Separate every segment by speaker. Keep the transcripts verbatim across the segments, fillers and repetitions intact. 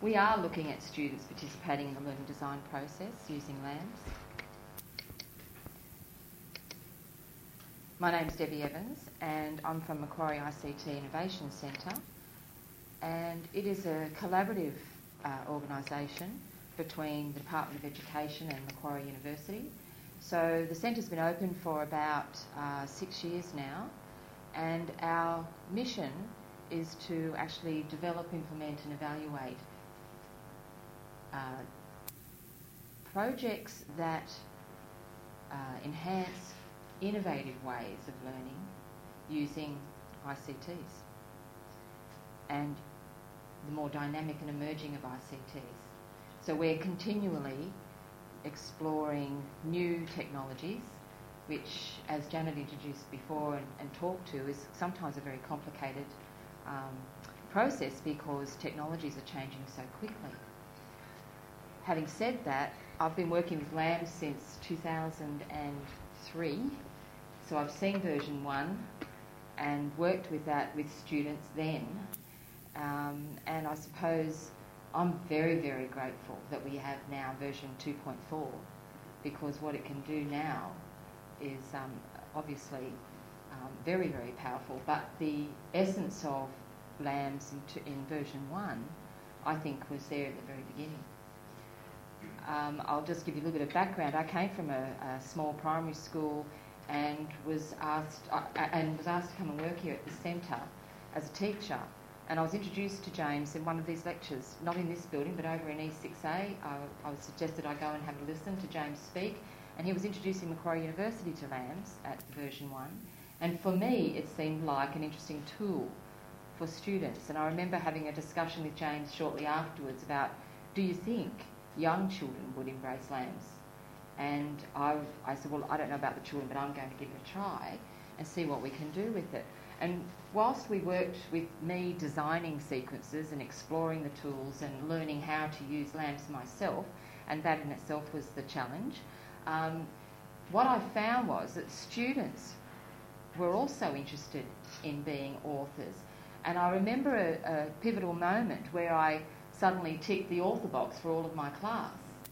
Speaker 1: We are looking at students participating in the learning design process using LAMS. My name's Debbie Evans and I'm from Macquarie I C T Innovation Centre, and it is a collaborative uh, organisation between the Department of Education and Macquarie University. So the centre's been open for about uh, six years now, and our mission is to actually develop, implement and evaluate uh, projects that uh, enhance innovative ways of learning using I C Ts and the more dynamic and emerging of I C Ts. So we're continually exploring new technologies, which, as Janet introduced before and, and talked to, is sometimes a very complicated um, process because technologies are changing so quickly. Having said that, I've been working with LAMS since two thousand three, so I've seen version one and worked with that with students then, um, and I suppose I'm very, very grateful that we have now version two point four, because what it can do now is um, obviously um, very, very powerful, but the essence of LAMS in, t- in version one, I think, was there at the very beginning. Um, I'll just give you a little bit of background. I came from a, a small primary school and was asked uh, and was asked to come and work here at the centre as a teacher. And I was introduced to James in one of these lectures, not in this building, but over in E six A. I, I was suggested I go and have a listen to James speak, and he was introducing Macquarie University to LAMS at version one. And for me, it seemed like an interesting tool for students. And I remember having a discussion with James shortly afterwards about, do you think young children would embrace LAMS? And I, I said, well, I don't know about the children, but I'm going to give it a try and see what we can do with it. And whilst we worked with me designing sequences and exploring the tools and learning how to use LAMS myself, and that in itself was the challenge, um, what I found was that students were also interested in being authors. And I remember a, a pivotal moment where I suddenly ticked the author box for all of my class.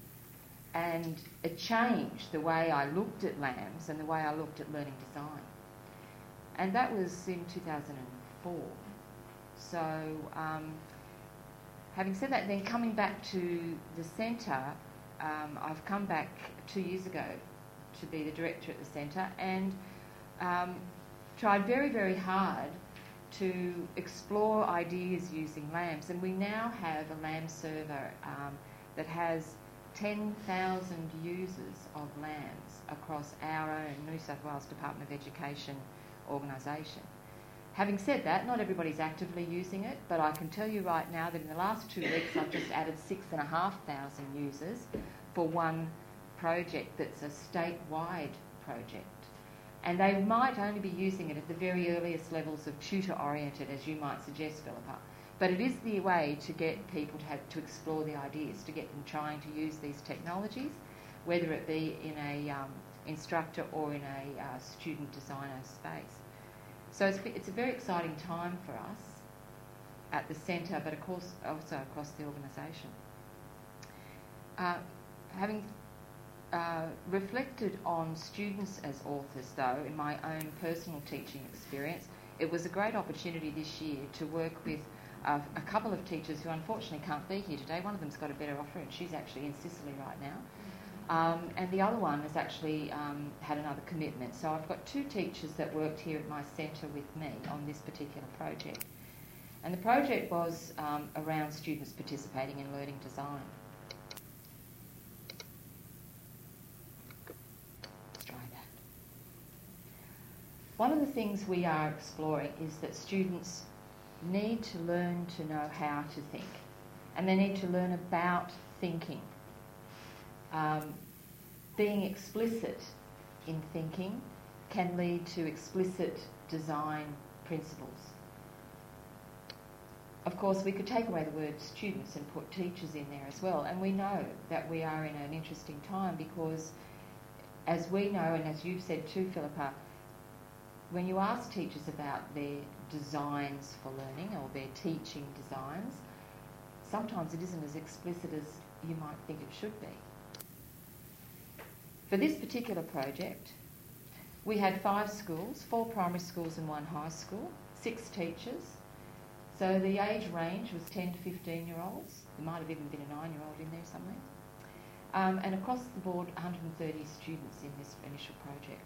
Speaker 1: And it changed the way I looked at LAMS and the way I looked at learning design. And that was in two thousand four. So um, having said that, then coming back to the centre, um, I've come back two years ago to be the director at the centre and um, tried very, very hard to explore ideas using LAMS. And we now have a LAMS server um, that has ten thousand users of LAMS across our own New South Wales Department of Education organisation. Having said that, not everybody's actively using it, but I can tell you right now that in the last two weeks I've just added six and a half thousand users for one project that's a statewide project. And they might only be using it at the very earliest levels of tutor-oriented, as you might suggest, Philippa. But it is the way to get people to have to explore the ideas, to get them trying to use these technologies, whether it be in a um, instructor or in a uh, student designer space. So it's, it's a very exciting time for us at the centre, but of course also across the organisation. Uh, having uh, reflected on students as authors, though, in my own personal teaching experience, it was a great opportunity this year to work with uh, a couple of teachers who unfortunately can't be here today. One of them's got a better offer and she's actually in Sicily right now. Um, and the other one has actually um, had another commitment. So I've got two teachers that worked here at my centre with me on this particular project. And the project was um, around students participating in learning design. Let's try that. One of the things we are exploring is that students need to learn to know how to think, and they need to learn about thinking. Um, being explicit in thinking can lead to explicit design principles. Of course, we could take away the word students and put teachers in there as well, and we know that we are in an interesting time because, as we know, and as you've said too, Philippa, when you ask teachers about their designs for learning or their teaching designs, sometimes it isn't as explicit as you might think it should be. For this particular project, we had five schools, four primary schools and one high school, six teachers. So the age range was ten to fifteen year olds. There might have even been a nine year old in there somewhere. Um, and across the board, one hundred thirty students in this initial project.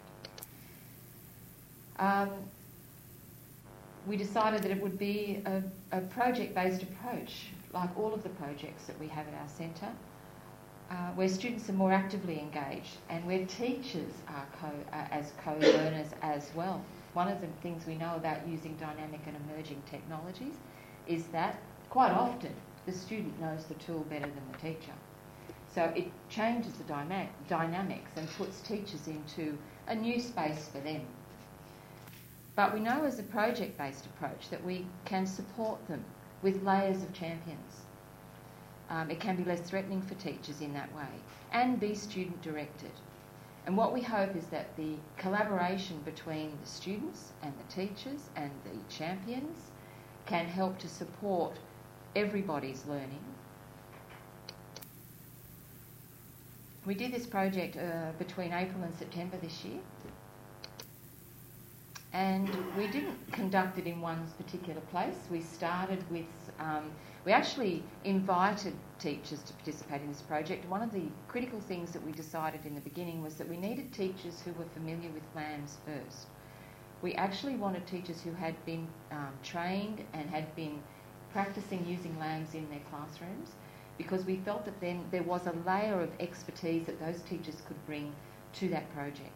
Speaker 1: Um, we decided that it would be a, a project-based approach, like all of the projects that we have at our centre, uh, where students are more actively engaged and where teachers are co, uh, as co-learners as well. One of the things we know about using dynamic and emerging technologies is that quite often the student knows the tool better than the teacher. So it changes the dyma- dynamics and puts teachers into a new space for them. But we know as a project-based approach that we can support them with layers of champions. Um, it can be less threatening for teachers in that way and be student-directed. And what we hope is that the collaboration between the students and the teachers and the champions can help to support everybody's learning. We did this project uh, between April and September this year. And we didn't conduct it in one particular place. We started with, um, we actually invited teachers to participate in this project. One of the critical things that we decided in the beginning was that we needed teachers who were familiar with LAMS first. We actually wanted teachers who had been um, trained and had been practicing using LAMS in their classrooms, because we felt that then there was a layer of expertise that those teachers could bring to that project.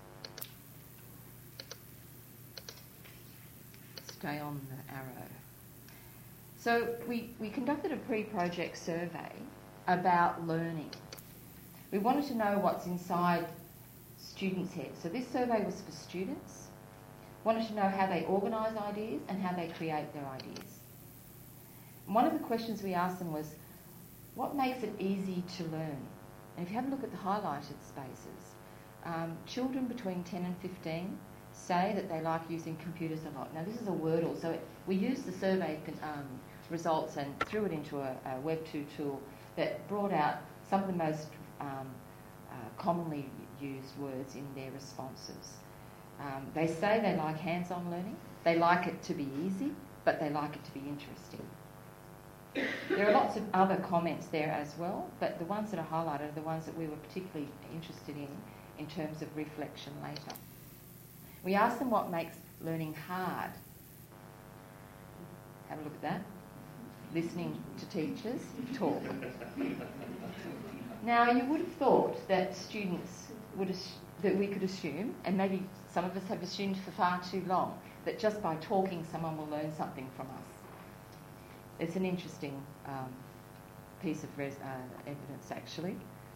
Speaker 1: Stay on the arrow. So we, we conducted a pre-project survey about learning. We wanted to know what's inside students' heads. So this survey was for students. Wanted to know how they organise ideas and how they create their ideas. And one of the questions we asked them was, what makes it easy to learn? And if you have a look at the highlighted spaces, um, children between ten and fifteen say that they like using computers a lot. Now this is a Wordle, so it, we used the survey um, results and threw it into a, a Web two tool that brought out some of the most um, uh, commonly used words in their responses. Um, they say they like hands-on learning, they like it to be easy, but they like it to be interesting. There are lots of other comments there as well, but the ones that are highlighted are the ones that we were particularly interested in in terms of reflection later. We asked them what makes learning hard. Have a look at that. Listening to teachers talk. Now, you would have thought that students would ass- that we could assume, and maybe some of us have assumed for far too long, that just by talking someone will learn something from us. It's an interesting um, piece of res- uh, evidence, actually.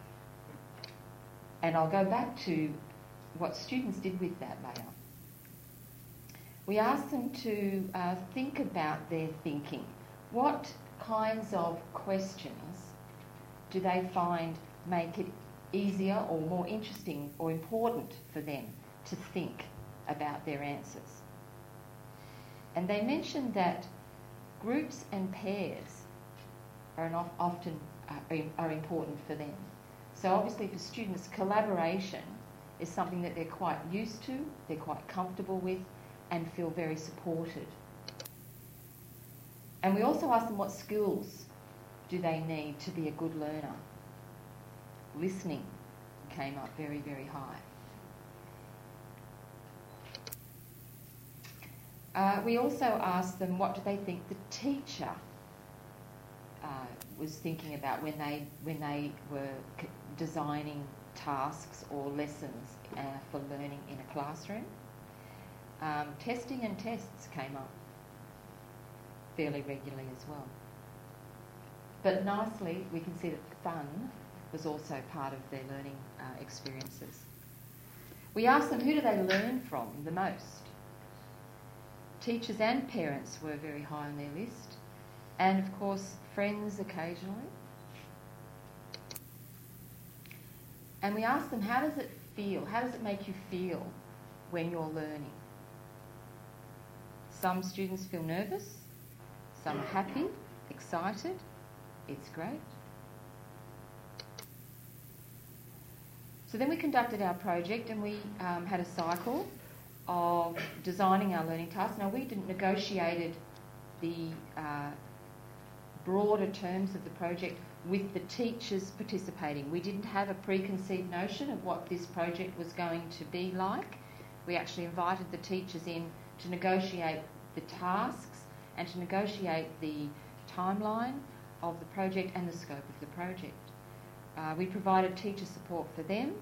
Speaker 1: And I'll go back to what students did with that later. We asked them to uh, think about their thinking. What kinds of questions do they find make it easier or more interesting or important for them to think about their answers? And they mentioned that groups and pairs are an of, often uh, are important for them. So obviously for students, collaboration is something that they're quite used to, they're quite comfortable with, and feel very supported. And we also asked them what skills do they need to be a good learner. Listening came up very, very high. Uh, we also asked them what do they think the teacher uh, was thinking about when they when they were c- designing tasks or lessons uh, for learning in a classroom. Um, testing and tests came up fairly regularly as well. But nicely, we can see that fun was also part of their learning uh, experiences. We asked them who do they learn from the most. Teachers and parents were very high on their list, and of course friends occasionally. And we asked them, how does it feel? How does it make you feel when you're learning? Some students feel nervous, some are happy, excited, it's great. So then we conducted our project, and we um, had a cycle of designing our learning tasks. Now, we didn't negotiated the uh, broader terms of the project with the teachers participating. We didn't have a preconceived notion of what this project was going to be like. We actually invited the teachers in to negotiate the tasks and to negotiate the timeline of the project and the scope of the project. Uh, we provided teacher support for them,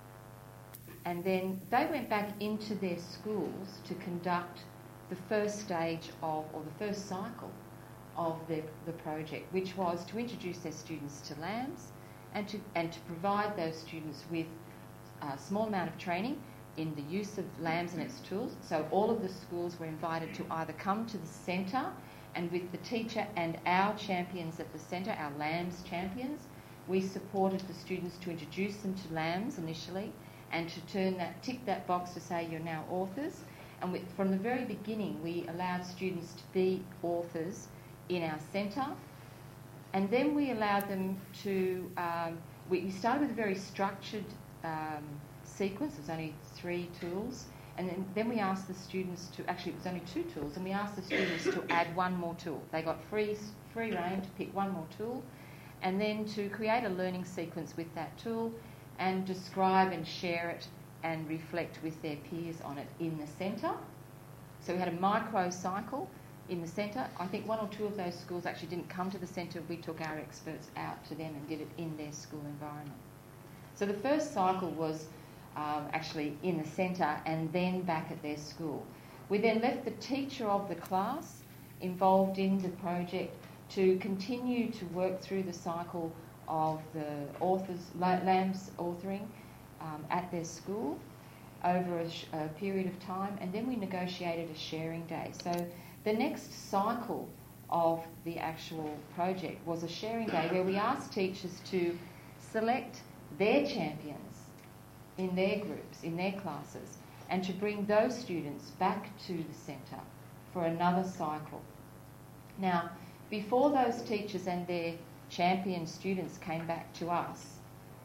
Speaker 1: and then they went back into their schools to conduct the first stage of, or the first cycle of the, the project, which was to introduce their students to LAMS and to, and to provide those students with a small amount of training in the use of LAMS and its tools. So all of the schools were invited to either come to the centre, and with the teacher and our champions at the centre, our LAMS champions, we supported the students to introduce them to LAMS initially and to turn that, tick that box to say you're now authors. And we, from the very beginning, we allowed students to be authors in our centre, and then we allowed them to, um, we, we started with a very structured um, sequence. It was only three tools, and then, then we asked the students to, actually it was only two tools, and we asked the students to add one more tool. They got free, free rein to pick one more tool, and then to create a learning sequence with that tool and describe and share it and reflect with their peers on it in the centre. So we had a micro cycle in the centre. I think one or two of those schools actually didn't come to the centre. We took our experts out to them and did it in their school environment. So the first cycle was um, actually in the centre and then back at their school. We then left the teacher of the class involved in the project to continue to work through the cycle of the authors, LAMS authoring um, at their school over a, sh- a period of time, and then we negotiated a sharing day. So the next cycle of the actual project was a sharing day where we asked teachers to select their champions in their groups, in their classes, and to bring those students back to the centre for another cycle. Now, before those teachers and their champion students came back to us,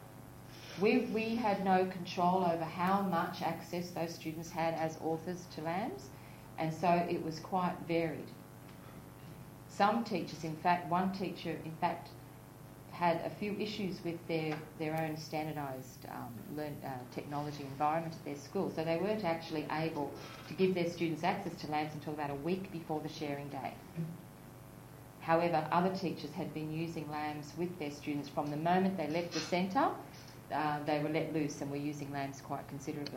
Speaker 1: we, we had no control over how much access those students had as authors to LAMS, and so it was quite varied. Some teachers, in fact, one teacher, in fact, had a few issues with their, their own standardised um, learn, uh, technology environment at their school, so they weren't actually able to give their students access to LAMS until about a week before the sharing day. However, other teachers had been using LAMS with their students from the moment they left the centre. Uh, they were let loose and were using LAMS quite considerably.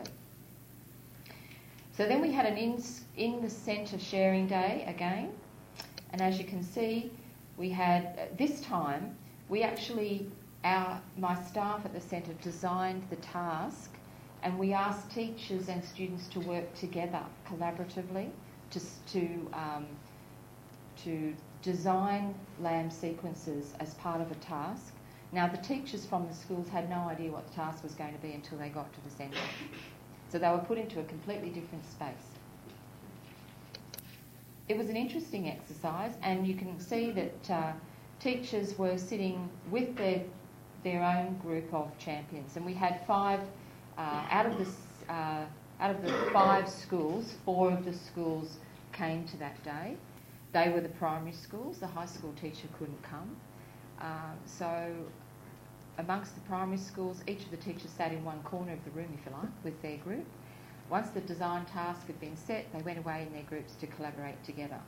Speaker 1: So then we had an in, in the centre sharing day again, and as you can see, we had, uh, this time, we actually, our, my staff at the centre designed the task, and we asked teachers and students to work together collaboratively to, to, um, to design LAMS sequences as part of a task. Now, the teachers from the schools had no idea what the task was going to be until they got to the centre. So they were put into a completely different space. It was an interesting exercise, and you can see that uh, teachers were sitting with their, their own group of champions, and we had five, uh, out of the, uh, out of the five schools, four of the schools came to that day. They were the primary schools. The high school teacher couldn't come. Uh, so amongst the primary schools, each of the teachers sat in one corner of the room, if you like, with their group. Once the design task had been set, they went away in their groups to collaborate together.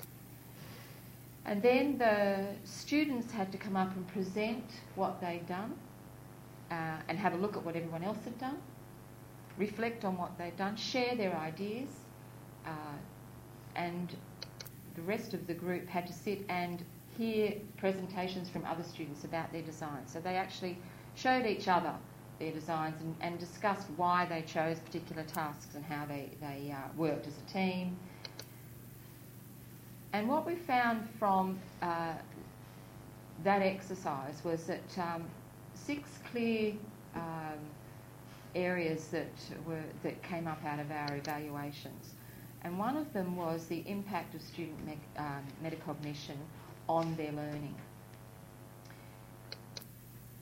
Speaker 1: And then the students had to come up and present what they'd done uh, and have a look at what everyone else had done, reflect on what they'd done, share their ideas, uh, and the rest of the group had to sit and hear presentations from other students about their designs. So they actually showed each other their designs and, and discussed why they chose particular tasks and how they, they uh, worked as a team. And what we found from uh, that exercise was that um, six clear um, areas that were that came up out of our evaluations. And one of them was the impact of student me- um, metacognition on their learning.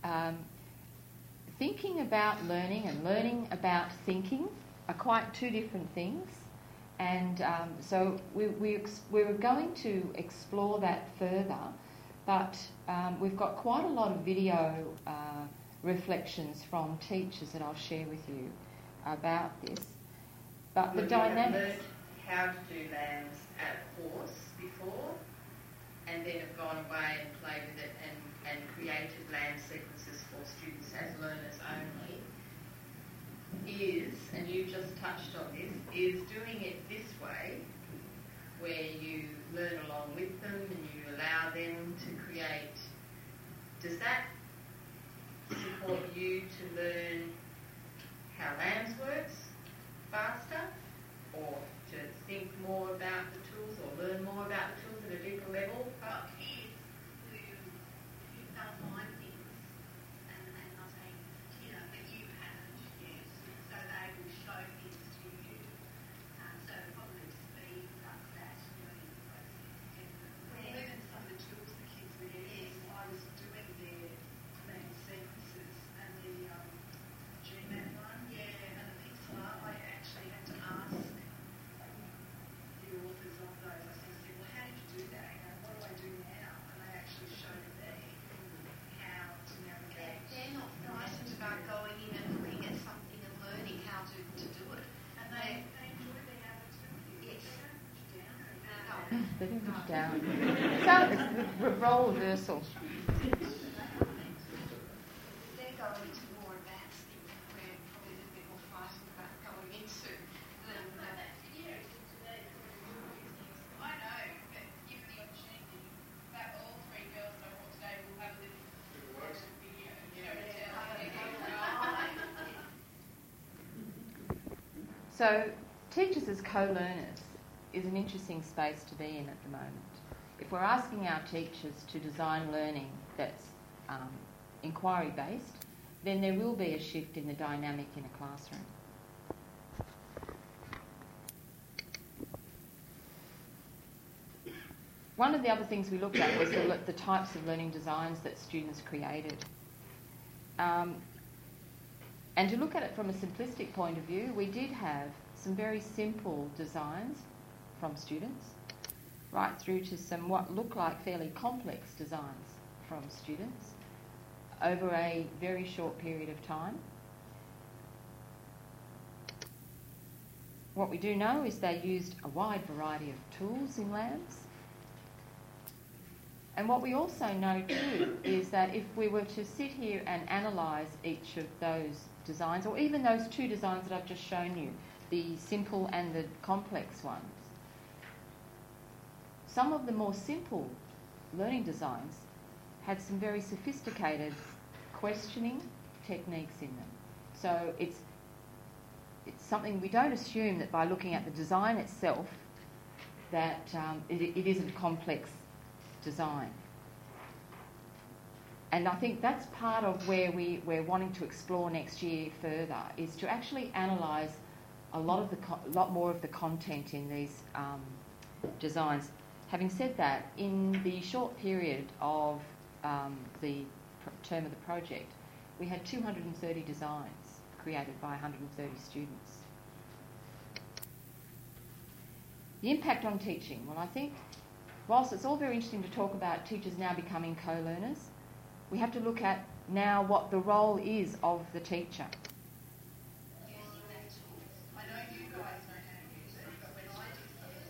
Speaker 1: um, thinking about learning and learning about thinking are quite two different things. And um, so we, we ex- we're going to explore that further, but um, we've got quite a lot of video uh, reflections from teachers that I'll share with you about this. But
Speaker 2: well,
Speaker 1: the dynamics...
Speaker 2: You have learned how to do LAMS at a course before, and then have gone away and played with it and, and created LAMS sequences for students as learners only, is, and you just touched on this, is doing it this way, where you learn along with them and you allow them to create. Does that support you to learn how LAMS works faster, or to think more about the tools or learn more about the tools at a deeper level?
Speaker 3: Well, kids who, who don't mind things and, and not saying, you know, that you haven't, yes, so they will show things to you. Um, so probably speeds up that learning process, definitely. Yeah. Even some of the tools the kids were using, yes. I was doing their LAMS sequences and the um, G MAT one, yeah, and the pixel art, I actually had to ask the authors of those. I said, well, how did you do that? You know, what do I do now? And they actually showed me how to navigate.
Speaker 4: They're not frightened about going in and looking at something and learning how to, to do it.
Speaker 3: And they, they enjoy being able to.
Speaker 4: Yes.
Speaker 3: They don't push down.
Speaker 4: No.
Speaker 1: They didn't push down. So it's the role reversal.
Speaker 4: They're going into more advanced things that we're probably a little bit more frightened about going into. than that.
Speaker 5: I know, but given the opportunity, that all three girls that I brought today will have a little video, you know, to tell how they go.
Speaker 1: So teachers as co-learners is an interesting space to be in at the moment. If we're asking our teachers to design learning that's um, inquiry-based, then there will be a shift in the dynamic in a classroom. One of the other things we looked at was the, the types of learning designs that students created. Um, and to look at it from a simplistic point of view, we did have some very simple designs from students, right through to some what look like fairly complex designs from students over a very short period of time. What we do know is they used a wide variety of tools in LAMS. And what we also know too is that if we were to sit here and analyse each of those designs, or even those two designs that I've just shown you, the simple and the complex ones, some of the more simple learning designs had some very sophisticated questioning techniques in them. So it's it's something we don't assume that by looking at the design itself that um, it, it isn't complex design. And I think that's part of where we, we're wanting to explore next year further, is to actually analyse a lot of the co- lot more of the content in these um, designs. Having said that, in the short period of um, the pr- term of the project, we had two hundred thirty designs created by one hundred thirty students. The impact on teaching. Well, I think whilst it's all very interesting to talk about teachers now becoming co-learners, we have to look at now what the role is of the teacher.
Speaker 5: I know you guys know how to use it, but when I do something,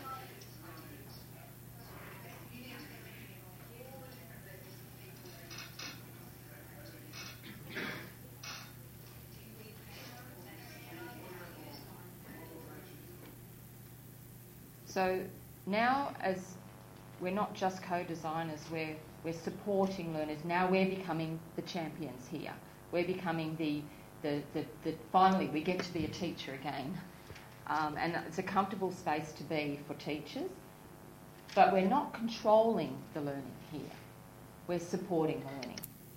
Speaker 5: you need to be thinking of all the different levels of people.
Speaker 1: So now, as we're not just co-designers, we're, we're supporting learners. Now we're becoming the champions here. We're becoming the, the, the, the finally we get to be a teacher again. Um, and it's a comfortable space to be for teachers. But we're not controlling the learning here. We're supporting learning.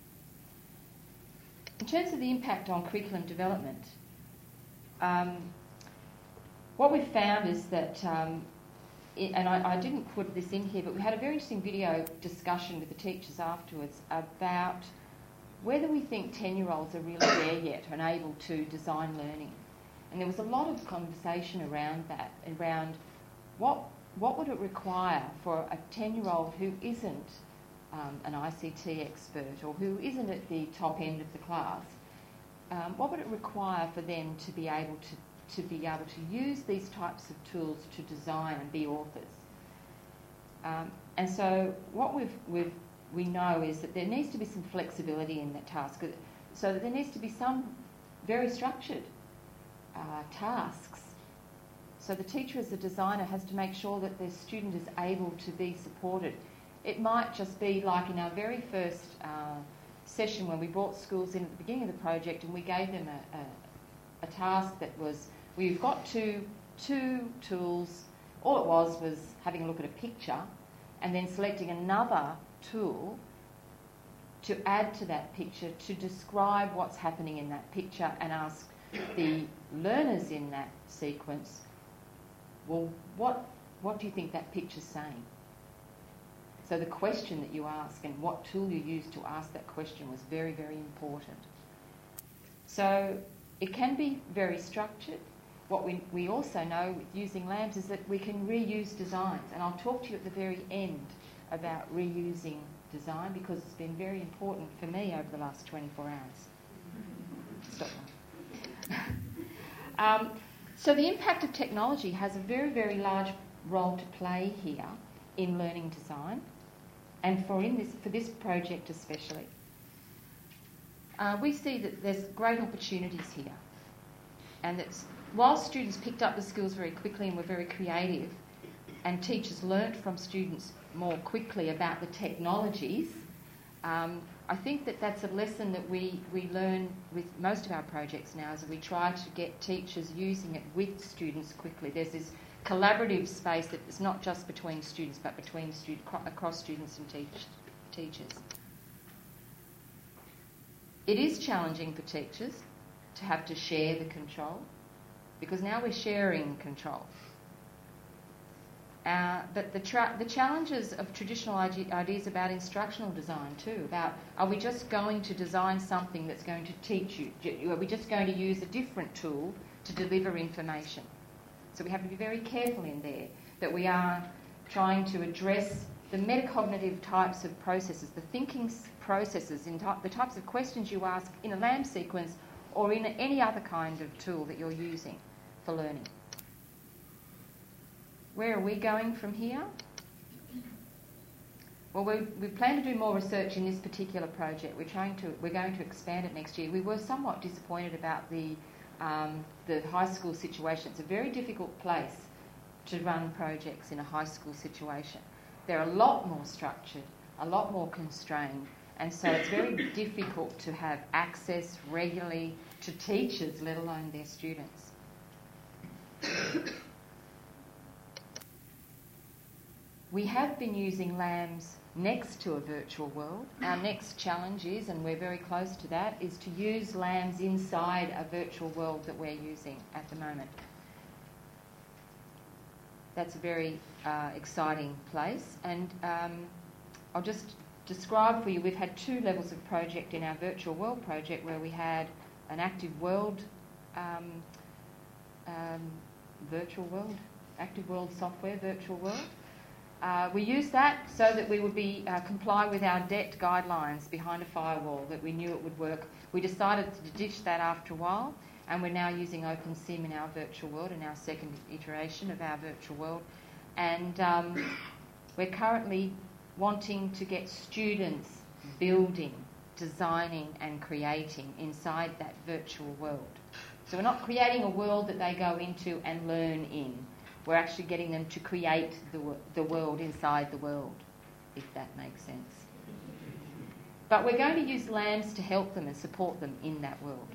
Speaker 1: In terms of the impact on curriculum development, um, what we've found is that um, and I, I didn't put this in here, but we had a very interesting video discussion with the teachers afterwards about whether we think ten-year-olds are really there yet and able to design learning. And there was a lot of conversation around that, around what what would it require for a ten-year-old who isn't um, an I C T expert or who isn't at the top end of the class, um, what would it require for them to be able to, to be able to use these types of tools to design and be authors? Um, and so what we've, we've, we know is that there needs to be some flexibility in that task, so that there needs to be some very structured uh, tasks. So the teacher as a designer has to make sure that the student is able to be supported. It might just be like in our very first uh, session when we brought schools in at the beginning of the project and we gave them a, a, a task that was, we've got two, two tools. All it was was having a look at a picture and then selecting another tool to add to that picture to describe what's happening in that picture and ask the learners in that sequence, well, what, what do you think that picture's saying? So the question that you ask and what tool you use to ask that question was very, very important. So it can be very structured. What we, we also know with using LAMS is that we can reuse designs. And I'll talk to you at the very end about reusing design because it's been very important for me over the last twenty-four hours. Stop. um, so the impact of technology has a very, very large role to play here in learning design, and for in this for this project especially. Uh, we see that there's great opportunities here, and that while students picked up the skills very quickly and were very creative, and teachers learnt from students more quickly about the technologies, um, I think that that's a lesson that we, we learn with most of our projects now, is that we try to get teachers using it with students quickly. There's this collaborative space that is not just between students but between stud- across students and teach- teachers. It is challenging for teachers to have to share the control, because now we're sharing control. Uh, but the, tra- the challenges of traditional ide- ideas about instructional design too, about are we just going to design something that's going to teach you? Are we just going to use a different tool to deliver information? So we have to be very careful in there that we are trying to address the metacognitive types of processes, the thinking processes, in ty- the types of questions you ask in a LAMS sequence or in any other kind of tool that you're using for learning. Where are we going from here? Well, we, we plan to do more research in this particular project. We're trying to, we're going to expand it next year. We were somewhat disappointed about the um, the high school situation. It's a very difficult place to run projects in a high school situation. They're a lot more structured, a lot more constrained, and so it's very difficult to have access regularly to teachers, let alone their students. We have been using LAMS next to a virtual world. Our next challenge is, and we're very close to that, is to use LAMS inside a virtual world that we're using at the moment. That's a very uh, exciting place, and um, I'll just describe for you, we've had two levels of project in our virtual world project where we had an active world, um, um, virtual world, active world software, virtual world. Uh, we used that so that we would be uh, comply with our D E T guidelines behind a firewall, that we knew it would work. We decided to ditch that after a while, and we're now using OpenSim in our virtual world, in our second iteration of our virtual world. And um, we're currently wanting to get students building, designing and creating inside that virtual world. So we're not creating a world that they go into and learn in. We're actually getting them to create the, the world inside the world, if that makes sense. But we're going to use LAMS to help them and support them in that world.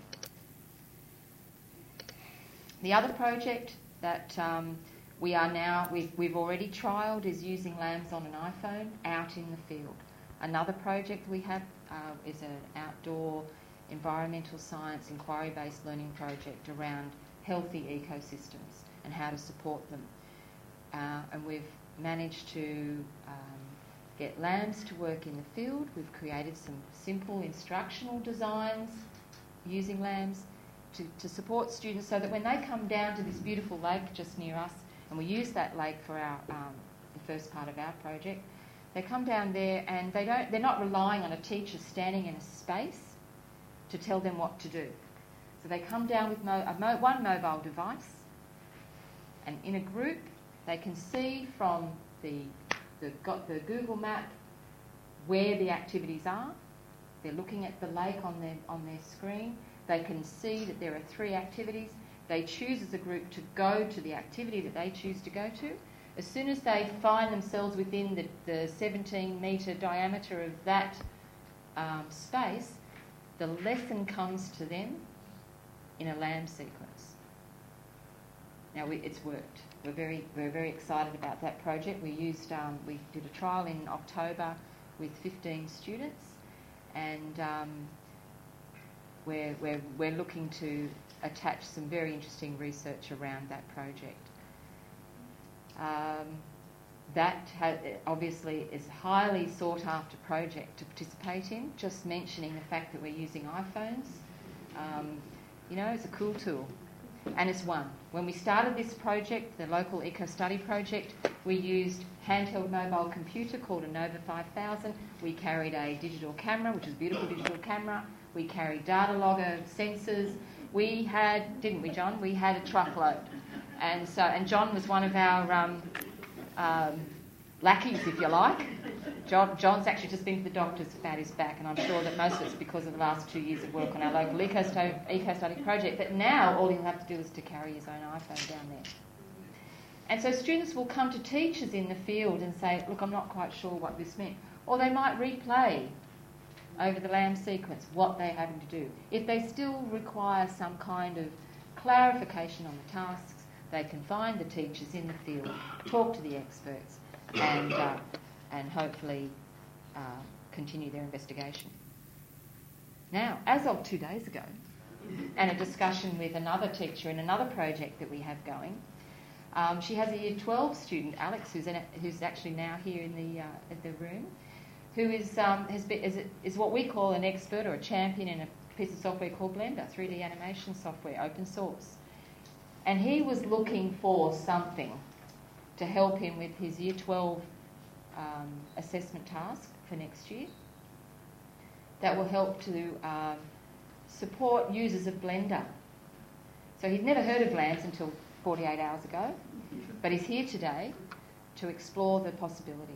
Speaker 1: The other project that um, we are now, we've, we've already trialled, is using LAMS on an iPhone out in the field. Another project we have uh, is an outdoor environmental science inquiry-based learning project around healthy ecosystems and how to support them. Uh, and we've managed to um, get lambs to work in the field. We've created some simple instructional designs using lambs to, to support students so that when they come down to this beautiful lake just near us, and we use that lake for our um, the first part of our project, they come down there and they don't, they're not relying on a teacher standing in a space to tell them what to do. So they come down with mo- a mo- one mobile device, and in a group they can see from the, the, got the Google map where the activities are. They're looking at the lake on their, on their screen. They can see that there are three activities. They choose as a group to go to the activity that they choose to go to. As soon as they find themselves within the, the seventeen metre diameter of that um, space, the lesson comes to them in a lamb sequence. Now, we, it's worked. We're very, we're very excited about that project. We used, um, we did a trial in October with fifteen students, and um, we're, we're, we're looking to attach some very interesting research around that project. Um, that ha- obviously is a highly sought after project to participate in. Just mentioning the fact that we're using iPhones, um, you know, it's a cool tool. And it's one. When we started this project, the local eco-study project, we used handheld mobile computer called a Nova five thousand. We carried a digital camera, which is a beautiful digital camera. We carried data logger sensors. We had, didn't we, John? We had a truckload. And so, and John was one of our um, um, lackeys, if you like. John, John's actually just been to the doctors about his back, and I'm sure that most of it's because of the last two years of work on our local eco-study, eco-study project. But now all he'll have to do is to carry his own iPhone down there. And so students will come to teachers in the field and say, look, I'm not quite sure what this meant. Or they might replay over the lamb sequence what they're having to do. If they still require some kind of clarification on the tasks, they can find the teachers in the field, talk to the experts, and uh, and hopefully uh, continue their investigation. Now, as of two days ago, and a discussion with another teacher in another project that we have going, um, she has a Year twelve student, Alex, who's in it, who's actually now here in the uh, in the room, who is um, has been, is, is what we call an expert or a champion in a piece of software called Blender, three D animation software, open source. And he was looking for something to help him with his Year twelve um, assessment task for next year that will help to um, support users of Blender. So he'd never heard of LAMS until forty-eight hours ago, but he's here today to explore the possibilities.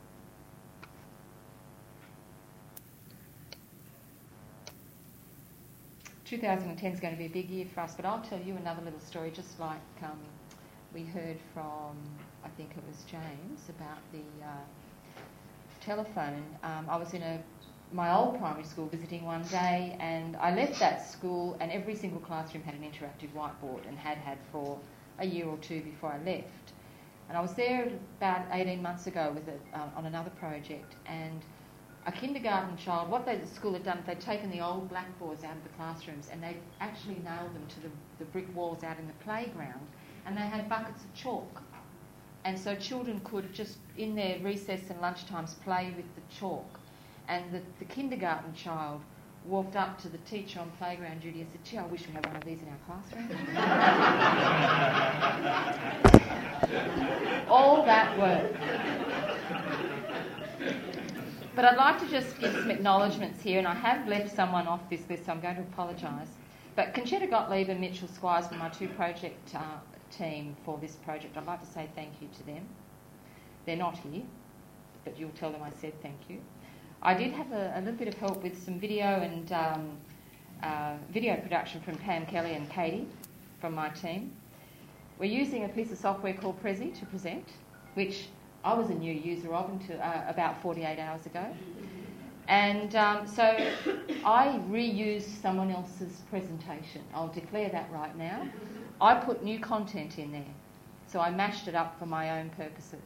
Speaker 1: two thousand ten is going to be a big year for us, but I'll tell you another little story, just like um, we heard from, I think it was James, about the uh, telephone. Um, I was in a my old primary school visiting one day, and I left that school, and every single classroom had an interactive whiteboard and had had for a year or two before I left. And I was there about eighteen months ago with a, uh, on another project, and a kindergarten child, what they, the school had done, they'd taken the old blackboards out of the classrooms and they'd actually nailed them to the, the brick walls out in the playground, and they had buckets of chalk. And so children could just, in their recess and lunchtimes, play with the chalk. And the, the kindergarten child walked up to the teacher on playground duty and said, gee, I wish we had one of these in our classroom. All that work. But I'd like to just give some acknowledgements here, and I have left someone off this list, so I'm going to apologise. But Conchetta Gottlieb and Mitchell Squires were my two project uh, team for this project. I'd like to say thank you to them. They're not here, but you'll tell them I said thank you. I did have a, a little bit of help with some video and um, uh, video production from Pam Kelly and Katie from my team. We're using a piece of software called Prezi to present, which I was a new user of until uh, about forty-eight hours ago. And um, so I reused someone else's presentation. I'll declare that right now. I put new content in there, so I mashed it up for my own purposes.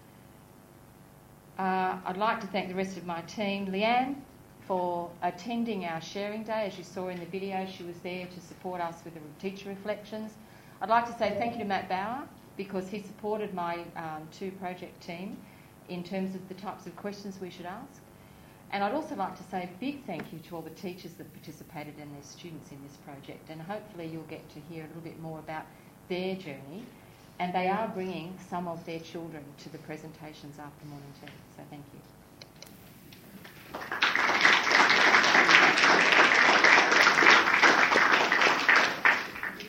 Speaker 1: Uh, I'd like to thank the rest of my team. Leanne, for attending our sharing day. As you saw in the video, she was there to support us with the teacher reflections. I'd like to say thank you to Matt Bauer, because he supported my um, two project team in terms of the types of questions we should ask. And I'd also like to say a big thank you to all the teachers that participated and their students in this project, and hopefully you'll get to hear a little bit more about their journey. And they are bringing some of their children to the presentations after morning tea, so thank you.